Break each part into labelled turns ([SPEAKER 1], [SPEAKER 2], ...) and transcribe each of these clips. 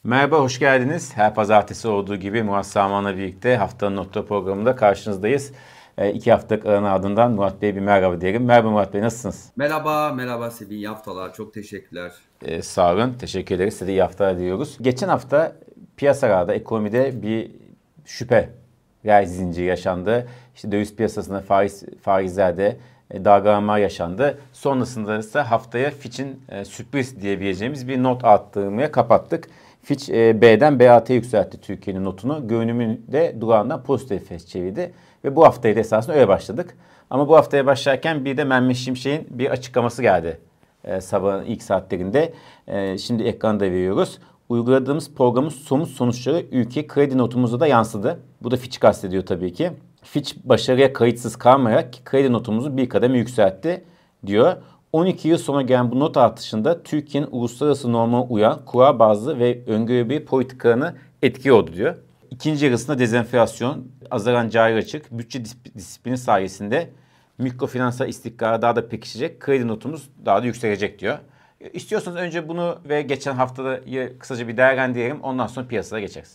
[SPEAKER 1] Merhaba, hoş geldiniz. Her pazartesi olduğu gibi Murat Saman'la birlikte haftanın notları programında karşınızdayız. 2 haftalık aranın ardından Murat Bey'e bir merhaba diyelim. Merhaba Murat Bey, nasılsınız?
[SPEAKER 2] Merhaba, merhaba Sevin. İyi haftalar. Çok teşekkürler.
[SPEAKER 1] Sağ olun, teşekkür ederiz. Size de iyi haftalar diliyoruz. Geçen hafta piyasalarda, ekonomide bir şüphe reel zinciri yaşandı. İşte döviz piyasasında faizlerde dalgalanma yaşandı. Sonrasında ise haftaya Fitch'in sürpriz diyebileceğimiz bir not arttırmaya kapattık. Fitch B'den BAT'ye yükseltti Türkiye'nin notunu. Görünümünde durağından pozitife çevirdi. Ve bu haftayı da esasında öyle başladık. Ama bu haftaya başlarken bir de Mehmet Şimşek'in bir açıklaması geldi sabahın ilk saatlerinde. Şimdi ekranda veriyoruz. Uyguladığımız programın somut sonuçları ülke kredi notumuzda da yansıdı. Bu da Fitch kastediyor tabii ki. Fitch başarıya kayıtsız kalmayarak kredi notumuzu bir kademe yükseltti diyor. 12 yıl sonra gelen bu not artışında Türkiye'nin uluslararası normaya uyan kurar bazlı ve öngörülebilir politikalarını etki oldu diyor. İkinci yarısında dezenflasyon, azalan cari açık, bütçe disiplini sayesinde mikrofinansal istikrar daha da pekişecek, kredi notumuz daha da yükselecek diyor. İstiyorsanız önce bunu ve geçen haftayı kısaca bir değerlendirelim. Ondan sonra piyasaya geçeriz.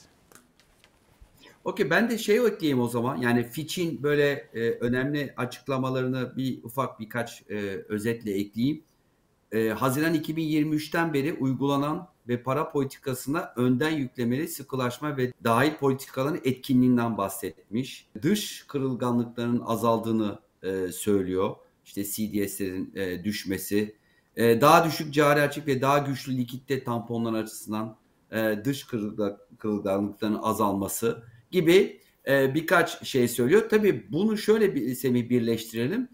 [SPEAKER 2] Okey, ben de şey ekleyeyim o zaman. Yani Fitch'in böyle önemli açıklamalarını birkaç özetle ekleyeyim. Haziran 2023'ten beri uygulanan ve para politikasına önden yüklemeli sıkılaşma ve dahil politikaların etkinliğinden bahsetmiş. Dış kırılganlıkların azaldığını söylüyor. İşte CDS'lerin düşmesi, daha düşük cari açık ve daha güçlü likitte tamponlar açısından dış kırılganlıkların azalması gibi birkaç şey söylüyor. Tabii bunu şöyle birleştirelim.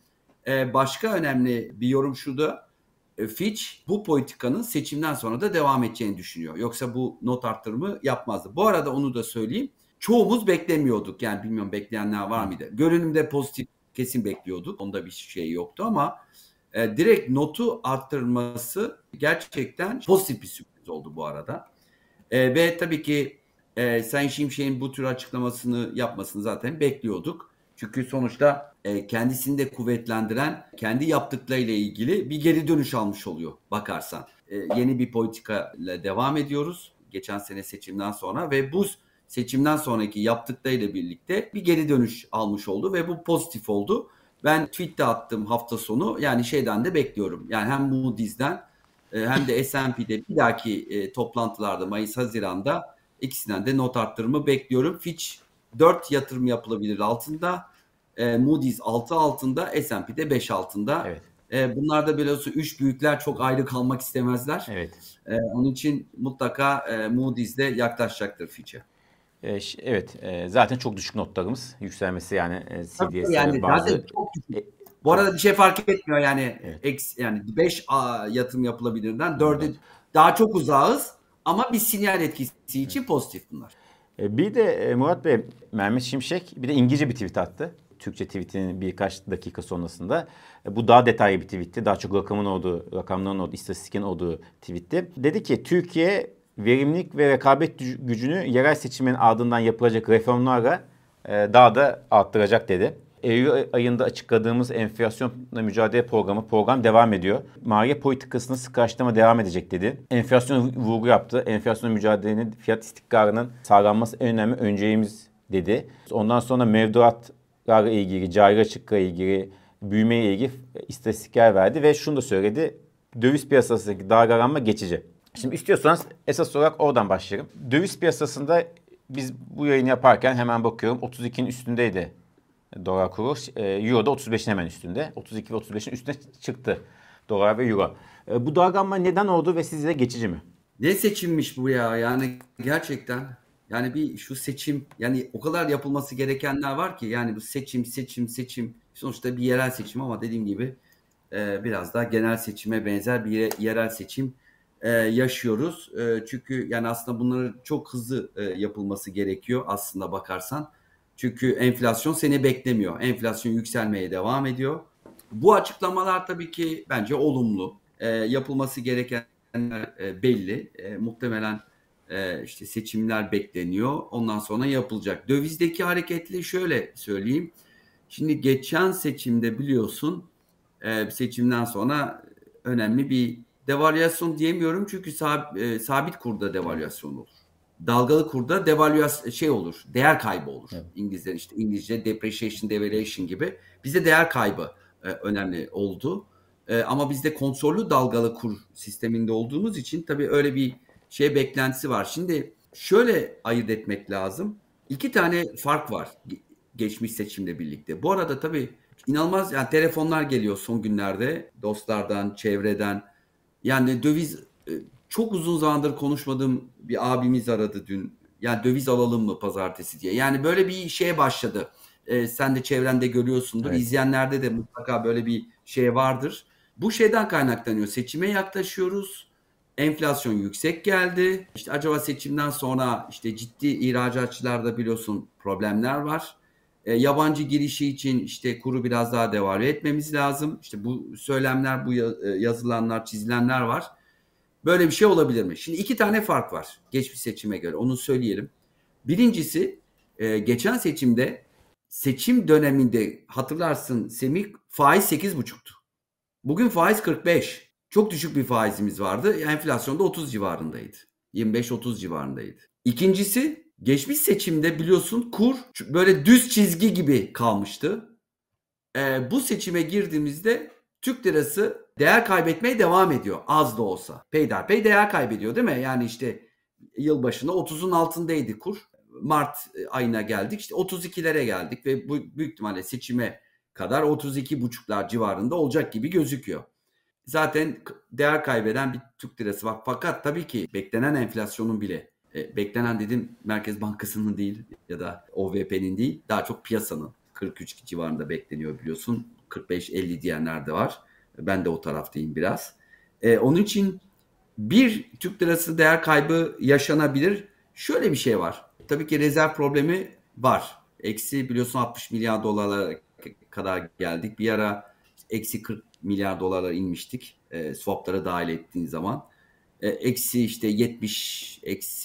[SPEAKER 2] Başka önemli bir yorum şu da Fitch bu politikanın seçimden sonra da devam edeceğini düşünüyor. Yoksa bu not arttırımı yapmazdı. Bu arada onu da söyleyeyim. Çoğumuz beklemiyorduk. Yani bilmiyorum, bekleyenler var mıydı? Görünümde pozitif kesin bekliyorduk. Onda bir şey yoktu ama direkt notu arttırması gerçekten pozitif bir sürpriz oldu bu arada. Ve tabii ki Sayın Şimşek'in bu tür açıklamasını yapmasını zaten bekliyorduk. Çünkü sonuçta kendisini de kuvvetlendiren, kendi yaptıklarıyla ilgili bir geri dönüş almış oluyor bakarsan. Yeni bir politika ile devam ediyoruz geçen sene seçimden sonra ve bu seçimden sonraki yaptıklarıyla birlikte bir geri dönüş almış oldu ve bu pozitif oldu. Ben tweet'te attım hafta sonu, yani şeyden de bekliyorum. Yani hem Moody's'den hem de S&P'de bir dahaki toplantılarda Mayıs-Haziran'da ikisinden de not arttırımı bekliyorum. Fitch 4 yatırım yapılabilir altında, Moody's 6 altında, S&P'de 5 altında.
[SPEAKER 1] Evet.
[SPEAKER 2] Bunlar da biliyorsun 3 büyükler çok ayrı kalmak istemezler.
[SPEAKER 1] Evet.
[SPEAKER 2] Onun için mutlaka Moody's'de yaklaşacaktır Fitch'e.
[SPEAKER 1] Evet. Zaten çok düşük notlarımız. Yükselmesi yani CDS'e ve
[SPEAKER 2] Yani zaten
[SPEAKER 1] bazı
[SPEAKER 2] çok düşük.
[SPEAKER 1] e,
[SPEAKER 2] Bu
[SPEAKER 1] çok
[SPEAKER 2] arada bir şey fark etmiyor yani,
[SPEAKER 1] evet.
[SPEAKER 2] yani 5 yatırım yapılabilirden
[SPEAKER 1] Evet.
[SPEAKER 2] 4'e daha çok uzağız ama bir sinyal etkisi için pozitif bunlar.
[SPEAKER 1] Bir de Murat Bey, Mehmet Şimşek bir de İngilizce bir tweet attı. Türkçe tweetinin birkaç dakika sonrasında. Bu daha detaylı bir tweetti. Daha çok rakamların olduğu, istatistikin olduğu tweetti. Dedi ki Türkiye verimlilik ve rekabet gücünü yerel seçimin ardından yapılacak reformlarla daha da arttıracak dedi. Eylül ayında açıkladığımız enflasyonla mücadele program devam ediyor. Maliye politikasını sıkılaştırma devam edecek dedi. Enflasyona vurgu yaptı. Enflasyonla mücadelenin, fiyat istikrarının sağlanması en önemli önceliğimiz dedi. Ondan sonra mevduatlarla ilgili, cari açıkla ilgili, büyümeyle ilgili istatistikler verdi ve şunu da söyledi. Döviz piyasasındaki dalgalanma geçici. Şimdi istiyorsanız esas olarak oradan başlayalım. Döviz piyasasında biz bu yayını yaparken hemen bakıyorum 32'nin üstündeydi dolar kuru. Euro da 35'in hemen üstünde. 32 ve 35'in üstüne çıktı dolar ve euro. Bu dalgalanma neden oldu ve sizce geçici mi?
[SPEAKER 2] Ne seçilmiş bu ya? Yani gerçekten, yani bir şu seçim, yani o kadar yapılması gerekenler var ki, yani bu seçim sonuçta bir yerel seçim ama dediğim gibi biraz daha genel seçime benzer bir yerel seçim yaşıyoruz. Çünkü yani aslında bunların çok hızlı yapılması gerekiyor aslında bakarsan. Çünkü enflasyon seni beklemiyor. Enflasyon yükselmeye devam ediyor. Bu açıklamalar tabii ki bence olumlu. Yapılması gerekenler belli. Muhtemelen işte seçimler bekleniyor. Ondan sonra yapılacak. Dövizdeki hareketli şöyle söyleyeyim. Şimdi geçen seçimde biliyorsun, seçimden sonra önemli bir devalüasyon diyemiyorum çünkü sabit kurda devalüasyon olur. dalgalı kurda devalüasyon olur. Değer kaybı olur.
[SPEAKER 1] Evet.
[SPEAKER 2] İngilizce depreciation, devaluation gibi. Bizde değer kaybı önemli oldu. Ama bizde kontrollü dalgalı kur sisteminde olduğumuz için tabii öyle bir beklentisi var. Şimdi şöyle ayırt etmek lazım. İki tane fark var geçmiş seçimle birlikte. Bu arada tabii inanılmaz yani telefonlar geliyor son günlerde dostlardan, çevreden. Yani döviz çok uzun zamandır konuşmadığım bir abimiz aradı dün. Yani döviz alalım mı pazartesi diye. Yani böyle bir şeye başladı. Sen de çevrende görüyorsundur.
[SPEAKER 1] Evet.
[SPEAKER 2] İzleyenlerde de mutlaka böyle bir şey vardır. Bu şeyden kaynaklanıyor. Seçime yaklaşıyoruz. Enflasyon yüksek geldi. İşte acaba seçimden sonra işte ciddi ihracatçılarda biliyorsun problemler var. Yabancı girişi için işte kuru biraz daha devalüe etmemiz lazım. İşte bu söylemler, bu yazılanlar, çizilenler var. Böyle bir şey olabilir mi? Şimdi iki tane fark var geçmiş seçime göre. Onu söyleyelim. Birincisi geçen seçimde seçim döneminde hatırlarsın Semih faiz 8,5'tu. Bugün faiz 45. Çok düşük bir faizimiz vardı. Enflasyon da 30 civarındaydı. 25-30 civarındaydı. İkincisi geçmiş seçimde biliyorsun kur böyle düz çizgi gibi kalmıştı. Bu seçime girdiğimizde Türk lirası değer kaybetmeye devam ediyor. Az da olsa. Peyderpey değer kaybediyor değil mi? Yani işte yılbaşında 30'un altındaydı kur. Mart ayına geldik. İşte 32'lere geldik ve bu büyük ihtimalle seçime kadar 32,5'lar civarında olacak gibi gözüküyor. Zaten değer kaybeden bir Türk lirası var. Fakat tabii ki beklenen enflasyonun bile beklenen dedim Merkez Bankası'nın değil ya da OVP'nin değil daha çok piyasanın 43 civarında bekleniyor biliyorsun. 45-50 diyenler de var. Ben de o taraftayım biraz. Onun için bir Türk lirası değer kaybı yaşanabilir. Şöyle bir şey var. Tabii ki rezerv problemi var. Eksi biliyorsun 60 milyar dolarlara kadar geldik. Bir ara eksi 40 milyar dolara inmiştik. Swaplara dahil ettiğin zaman. Eksi işte 70, eksi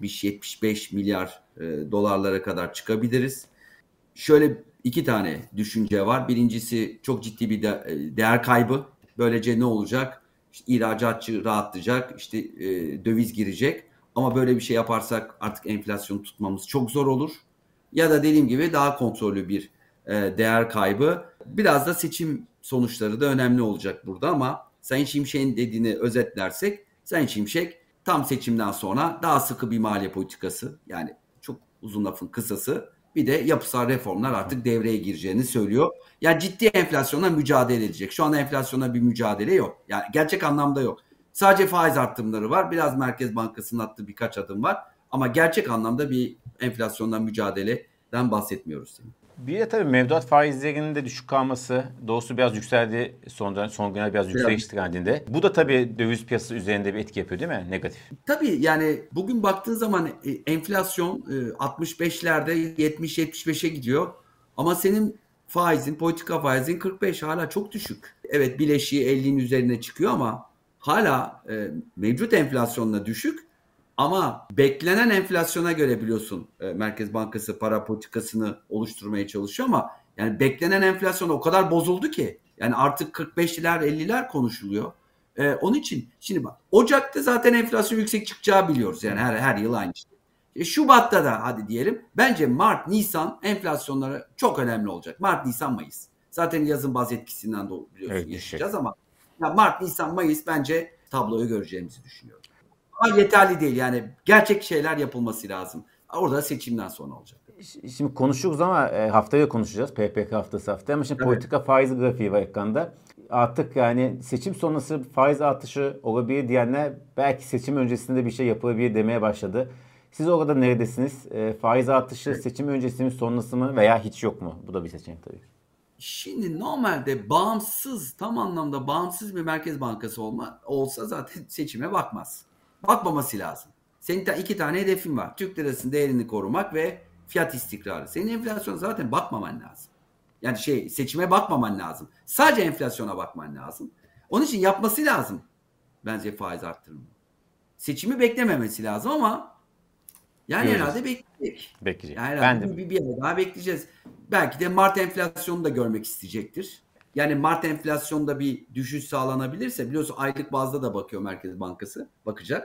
[SPEAKER 2] 70-75 milyar dolarlara kadar çıkabiliriz. Şöyle iki tane düşünce var. Birincisi çok ciddi bir değer kaybı. Böylece ne olacak? İşte ihracatçı rahatlayacak, işte döviz girecek. Ama böyle bir şey yaparsak artık enflasyonu tutmamız çok zor olur. Ya da dediğim gibi daha kontrollü bir değer kaybı. Biraz da seçim sonuçları da önemli olacak burada ama Sayın Şimşek'in dediğini özetlersek Sayın Şimşek tam seçimden sonra daha sıkı bir maliye politikası yani çok uzun lafın kısası bir de yapısal reformlar artık devreye gireceğini söylüyor. Yani ciddi enflasyona mücadele edecek. Şu anda enflasyona bir mücadele yok. Yani gerçek anlamda yok. Sadece faiz artımları var. Biraz Merkez Bankası'nın attığı birkaç adım var. Ama gerçek anlamda bir enflasyondan mücadeleden bahsetmiyoruz.
[SPEAKER 1] Bir de tabii mevduat faizlerinin de düşük kalması, doğrusu biraz yükseldi son günler biraz yükseliş trendinde. Bu da tabii döviz piyasası üzerinde bir etki yapıyor değil mi? Negatif.
[SPEAKER 2] Tabii yani bugün baktığın zaman enflasyon 65'lerde 70-75'e gidiyor. Ama senin politika faizin 45 hala çok düşük. Evet bileşiği 50'nin üzerine çıkıyor ama hala mevcut enflasyonla düşük. Ama beklenen enflasyona göre biliyorsun Merkez Bankası para politikasını oluşturmaya çalışıyor ama yani beklenen enflasyon o kadar bozuldu ki yani artık 45'liler 50'ler konuşuluyor. Onun için şimdi bak Ocak'ta zaten enflasyon yüksek çıkacağı biliyoruz yani her yıl aynı şey. Şubat'ta da hadi diyelim bence Mart, Nisan enflasyonları çok önemli olacak. Mart, Nisan, Mayıs. Zaten yazın baz etkisinden de biliyorsun
[SPEAKER 1] Evet,
[SPEAKER 2] yaşayacağız ama ya Mart, Nisan, Mayıs bence tabloyu göreceğimizi düşünüyorum. Ama yeterli değil yani gerçek şeyler yapılması lazım. Orada seçimden sonra olacak.
[SPEAKER 1] Şimdi konuşuruz ama haftaya konuşacağız. PPK haftası haftaya. Ama şimdi
[SPEAKER 2] Evet.
[SPEAKER 1] politika faiz grafiği var ekranda. Artık yani seçim sonrası faiz artışı olabilir diyenler belki seçim öncesinde bir şey yapılabilir demeye başladı. Siz orada neredesiniz? Faiz artışı seçim öncesi mi sonrası mı veya hiç yok mu? Bu da bir seçenek tabii.
[SPEAKER 2] Şimdi normalde tam anlamda bağımsız bir Merkez Bankası olsa zaten seçime bakmaz. Bakmaması lazım. Senin iki tane hedefin var. Türk lirasının değerini korumak ve fiyat istikrarı. Senin enflasyona zaten bakmaman lazım. Yani seçime bakmaman lazım. Sadece enflasyona bakman lazım. Onun için yapması lazım. Bence faiz arttırımı. Seçimi beklememesi lazım ama yani
[SPEAKER 1] Göreceğiz.
[SPEAKER 2] herhalde bekleyecek.
[SPEAKER 1] Bekleyecek.
[SPEAKER 2] Yani
[SPEAKER 1] Ben
[SPEAKER 2] herhalde
[SPEAKER 1] de.
[SPEAKER 2] bir ay daha bekleyeceğiz. Belki de Mart enflasyonunu da görmek isteyecektir. Yani Mart enflasyonda bir düşüş sağlanabilirse biliyorsun aylık bazda da bakıyor Merkez Bankası. Bakacak.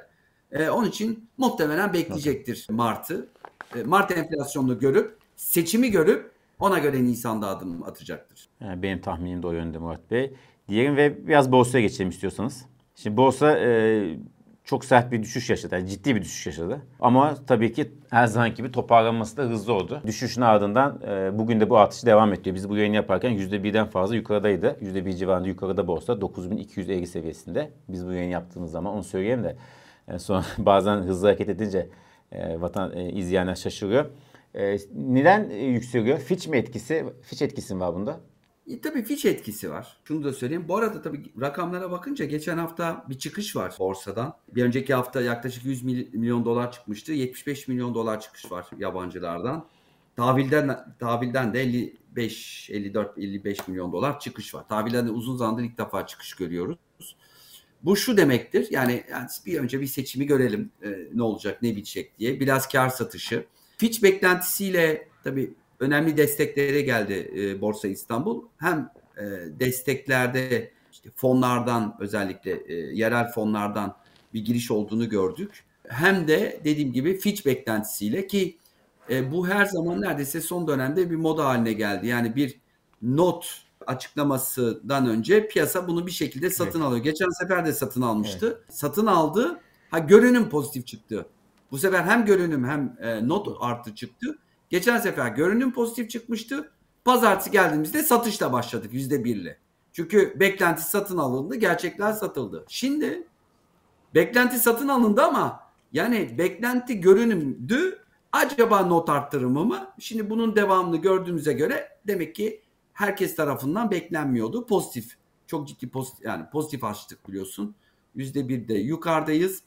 [SPEAKER 2] Onun için muhtemelen bekleyecektir Mart'ı. Mart enflasyonunu görüp, seçimi görüp ona göre Nisan'da adım atacaktır.
[SPEAKER 1] Yani benim tahminim de o yönde Murat Bey. Diyelim ve biraz borsaya geçelim istiyorsanız. Şimdi borsa çok sert bir düşüş yaşadı. Yani ciddi bir düşüş yaşadı. Ama tabii ki her zaman gibi toparlanması da hızlı oldu. Düşüşün ardından bugün de bu artış devam ediyor. Biz bu yayını yaparken %1'den fazla yukarıdaydı. %1 civarında yukarıda borsa 9250 seviyesinde. Biz bu yayını yaptığımız zaman onu söyleyeyim de. Sonra bazen hızlı hareket edince izleyenler şaşırıyor. Neden yükseliyor? Fitch etkisi mi var bunda?
[SPEAKER 2] Tabii Fitch etkisi var. Şunu da söyleyeyim. Bu arada tabii rakamlara bakınca geçen hafta bir çıkış var borsadan. Bir önceki hafta yaklaşık 100 milyon dolar çıkmıştı. 75 milyon dolar çıkış var yabancılardan. Tahvilden de 55, 54, 55 milyon dolar çıkış var. Tahvilden de uzun zamandır ilk defa çıkış görüyoruz. Bu şu demektir. Yani bir önce bir seçimi görelim. Ne olacak, ne bitecek diye. Biraz kar satışı. Fitch beklentisiyle tabii önemli desteklere geldi Borsa İstanbul. Hem desteklerde işte fonlardan özellikle yerel fonlardan bir giriş olduğunu gördük. Hem de dediğim gibi Fitch beklentisiyle ki bu her zaman neredeyse son dönemde bir moda haline geldi. Yani bir not açıklamasından önce piyasa bunu bir şekilde satın alıyor. Geçen sefer de satın almıştı. Evet. Satın aldı. Görünüm pozitif çıktı. Bu sefer hem görünüm hem not artı çıktı. Geçen sefer görünüm pozitif çıkmıştı. Pazartesi geldiğimizde satışla başladık %1'le. Çünkü beklenti satın alındı, gerçekler satıldı. Şimdi beklenti satın alındı ama yani beklenti görünümdü. Acaba not arttırımı mı? Şimdi bunun devamını gördüğümüze göre demek ki herkes tarafından beklenmiyordu. Pozitif. Çok ciddi pozitif, yani pozitif açtık biliyorsun. %1'de yukarıdayız.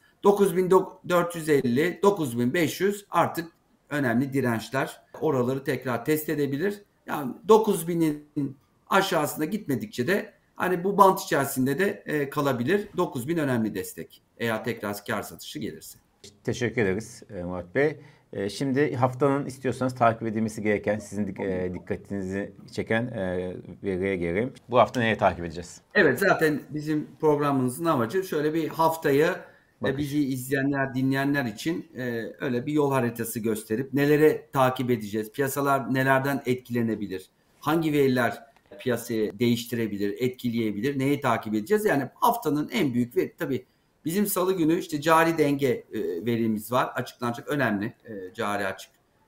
[SPEAKER 2] 9450, 9500 artık önemli dirençler. Oraları tekrar test edebilir. Yani 9000'in aşağısına gitmedikçe de hani bu bant içerisinde de kalabilir. 9000 önemli destek. Eğer tekrar kar satışı gelirse.
[SPEAKER 1] Teşekkür ederiz Murat Bey. Şimdi haftanın istiyorsanız takip edilmesi gereken, sizin dikkatinizi çeken veriye gelelim. Bu hafta neye takip edeceğiz?
[SPEAKER 2] Evet, zaten bizim programımızın amacı şöyle bir haftayı bizi izleyenler, dinleyenler için öyle bir yol haritası gösterip nelere takip edeceğiz, piyasalar nelerden etkilenebilir, hangi veriler piyasayı değiştirebilir, etkileyebilir, neyi takip edeceğiz? Yani haftanın en büyük veri tabii bizim salı günü işte cari denge verimiz var. Açıklanacak önemli cari açık.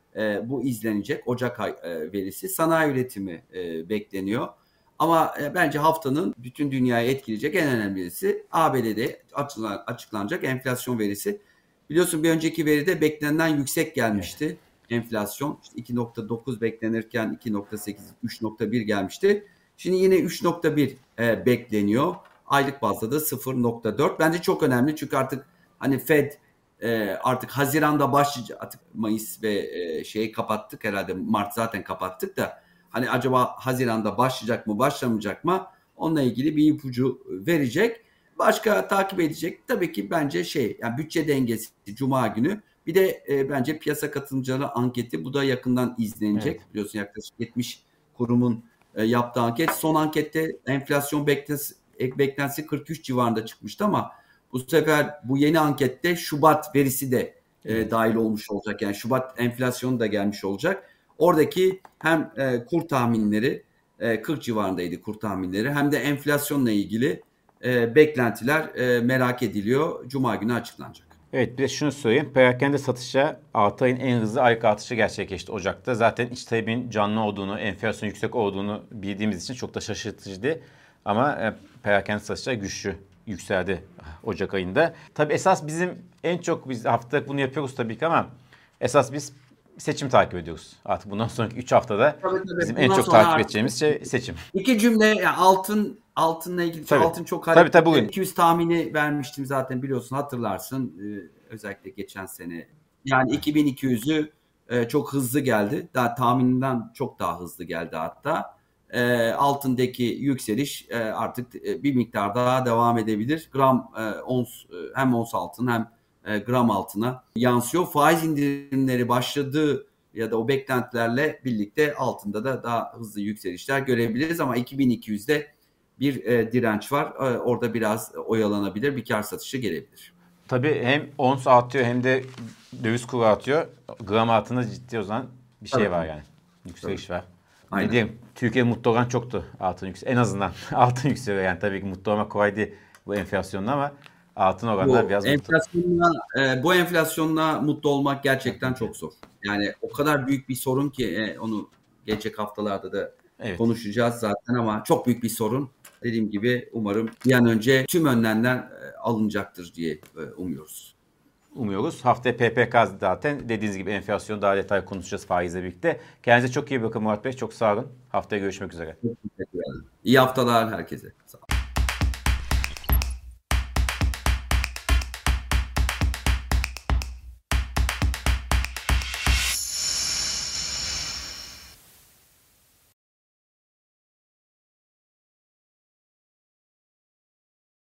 [SPEAKER 2] Bu izlenecek. Ocak ay verisi. Sanayi üretimi bekleniyor. Ama bence haftanın bütün dünyayı etkileyecek en önemli verisi ABD'de açıklanacak enflasyon verisi. Biliyorsun bir önceki veride beklenenden yüksek gelmişti. Evet. Enflasyon işte 2.9 beklenirken 2.8, 3.1 gelmişti. Şimdi yine 3.1 bekleniyor. Aylık bazda da 0.4. Bence çok önemli çünkü artık hani Fed artık Haziran'da başlayacak. Artık Mayıs ve şeyi kapattık herhalde. Mart zaten kapattık da hani acaba Haziran'da başlayacak mı başlamayacak mı? Onunla ilgili bir ipucu verecek. Başka takip edecek. Tabii ki bence yani bütçe dengesi Cuma günü. Bir de bence piyasa katılımcıları anketi. Bu da yakından izlenecek. Evet. Biliyorsun yaklaşık 70 kurumun yaptığı anket. Son ankette enflasyon beklentisi 43 civarında çıkmıştı ama bu sefer bu yeni ankette Şubat verisi de dahil olmuş olacak. Yani Şubat enflasyonu da gelmiş olacak. Oradaki hem kur tahminleri 40 civarındaydı kur tahminleri hem de enflasyonla ilgili beklentiler merak ediliyor. Cuma günü açıklanacak.
[SPEAKER 1] Evet, bir de şunu söyleyeyim. Perakende satışa 6 ayın en hızlı aylık artışı gerçekleşti Ocak'ta. Zaten iç talebin canlı olduğunu, enflasyon yüksek olduğunu bildiğimiz için çok da şaşırtıcıydı. Ama perakende satışlar güçlü yükseldi Ocak ayında. Tabii esas bizim biz haftalık bunu yapıyoruz tabii ki ama esas biz seçim takip ediyoruz. Artık bundan sonraki 3 haftada tabii. Bizim bundan en çok takip edeceğimiz şey seçim.
[SPEAKER 2] İki cümle yani altınla ilgili
[SPEAKER 1] tabii.
[SPEAKER 2] Altın çok hareketli.
[SPEAKER 1] Tabii bugün.
[SPEAKER 2] 200 tahmini vermiştim zaten biliyorsun hatırlarsın. Özellikle geçen sene. Yani 2200'ü çok hızlı geldi. Daha tahmininden çok daha hızlı geldi hatta. Altındaki yükseliş artık bir miktar daha devam edebilir. Hem ons altın hem gram altına yansıyor. Faiz indirimleri başladığı ya da o beklentilerle birlikte altında da daha hızlı yükselişler görebiliriz ama 2200'de bir direnç var. Orada biraz oyalanabilir, bir kar satışı gelebilir.
[SPEAKER 1] Tabii hem ons artıyor hem de döviz kuru artıyor. Gram altında ciddi o zaman bir şey
[SPEAKER 2] Tabii.
[SPEAKER 1] var yani. Yükseliş var.
[SPEAKER 2] Aynen.
[SPEAKER 1] Ne diyeyim? Türkiye mutlu olan çoktu altın yükseliyor. En azından altın yükseliyor. Yani tabii ki mutlu olmak kolay değil bu enflasyonla ama altın oranlar biraz mutlu.
[SPEAKER 2] Bu enflasyonla mutlu olmak gerçekten çok zor. Yani o kadar büyük bir sorun ki onu gelecek haftalarda da
[SPEAKER 1] Evet.
[SPEAKER 2] konuşacağız zaten ama çok büyük bir sorun. Dediğim gibi umarım bir an önce tüm önlemler alınacaktır diye umuyoruz.
[SPEAKER 1] Umuyoruz. Haftaya PPK zaten dediğiniz gibi enflasyon daha detaylı konuşacağız faizle birlikte. Kendinize çok iyi bakın Murat Bey. Çok sağ olun. Haftaya görüşmek üzere.
[SPEAKER 2] Çok teşekkür ederim. İyi haftalar herkese. Sağ olun.